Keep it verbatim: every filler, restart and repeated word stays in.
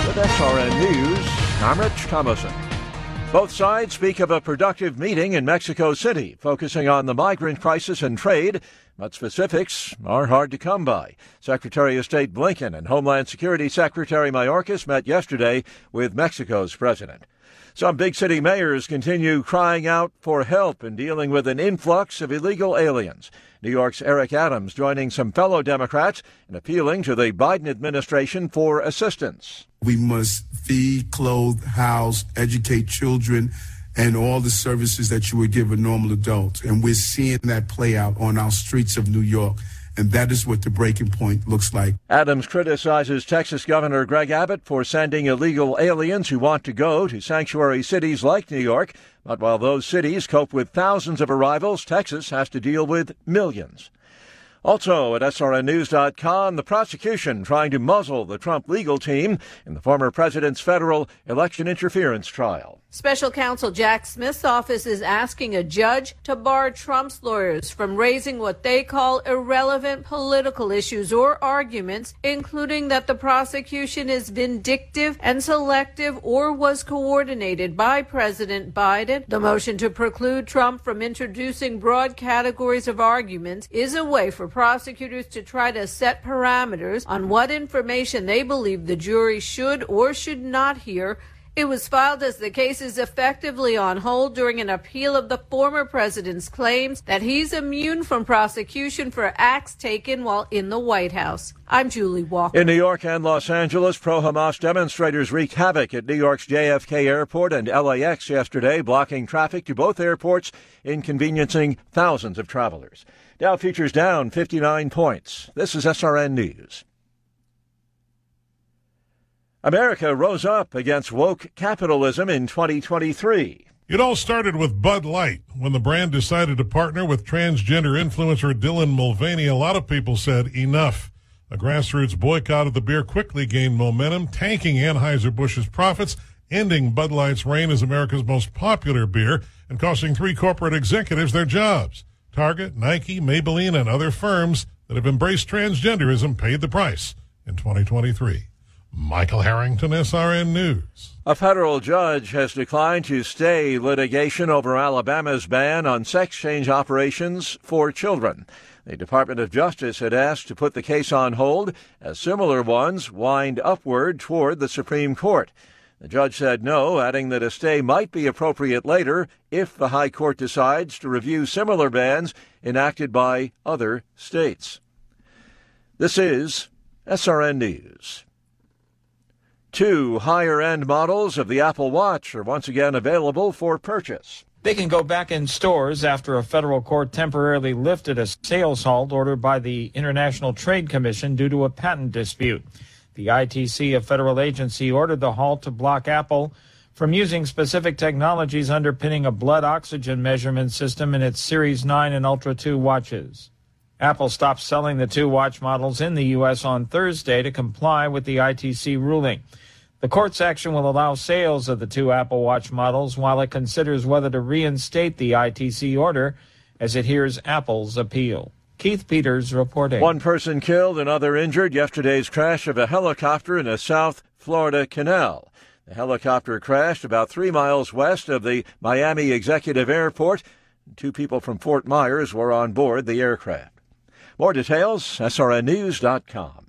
With S R N News, I'm Rich Thomason. Both sides speak of a productive meeting in Mexico City, focusing on the migrant crisis and trade, but specifics are hard to come by. Secretary of State Blinken and Homeland Security Secretary Mayorkas met yesterday with Mexico's president. Some big city mayors continue crying out for help in dealing with an influx of illegal aliens. New York's Eric Adams joining some fellow Democrats in appealing to the Biden administration for assistance. We must feed, clothe, house, educate children, and all the services that you would give a normal adult. And we're seeing that play out on our streets of New York. And that is what the breaking point looks like. Adams criticizes Texas Governor Greg Abbott for sending illegal aliens who want to go to sanctuary cities like New York. But while those cities cope with thousands of arrivals, Texas has to deal with millions. Also at S R N news dot com, the prosecution trying to muzzle the Trump legal team in the former president's federal election interference trial. Special counsel Jack Smith's office is asking a judge to bar Trump's lawyers from raising what they call irrelevant political issues or arguments, including that the prosecution is vindictive and selective or was coordinated by President Biden. The motion to preclude Trump from introducing broad categories of arguments is a way for prosecutors to try to set parameters on what information they believe the jury should or should not hear. It was filed as the case is effectively on hold during an appeal of the former president's claims that he's immune from prosecution for acts taken while in the White House. I'm Julie Walker. In New York and Los Angeles, pro-Hamas demonstrators wreaked havoc at New York's J F K Airport and L A X yesterday, blocking traffic to both airports, inconveniencing thousands of travelers. Dow futures down fifty-nine points. This is S R N News. America rose up against woke capitalism in twenty twenty-three. It all started with Bud Light. When the brand decided to partner with transgender influencer Dylan Mulvaney, a lot of people said enough. A grassroots boycott of the beer quickly gained momentum, tanking Anheuser-Busch's profits, ending Bud Light's reign as America's most popular beer, and costing three corporate executives their jobs. Target, Nike, Maybelline, and other firms that have embraced transgenderism paid the price in twenty twenty-three. Michael Harrington, S R N News. A federal judge has declined to stay litigation over Alabama's ban on sex change operations for children. The Department of Justice had asked to put the case on hold as similar ones wind upward toward the Supreme Court. The judge said no, adding that a stay might be appropriate later if the High Court decides to review similar bans enacted by other states. This is S R N News. Two higher-end models of the Apple Watch are once again available for purchase. They can go back in stores after a federal court temporarily lifted a sales halt ordered by the International Trade Commission due to a patent dispute. The I T C, a federal agency, ordered the halt to block Apple from using specific technologies underpinning a blood oxygen measurement system in its Series nine and Ultra two watches. Apple stopped selling the two watch models in the U S on Thursday to comply with the I T C ruling. The court's action will allow sales of the two Apple Watch models while it considers whether to reinstate the I T C order as it hears Apple's appeal. Keith Peters reporting. One person killed, another injured. Yesterday's crash of a helicopter in a South Florida canal. The helicopter crashed about three miles west of the Miami Executive Airport. Two people from Fort Myers were on board the aircraft. More details, S R N news dot com.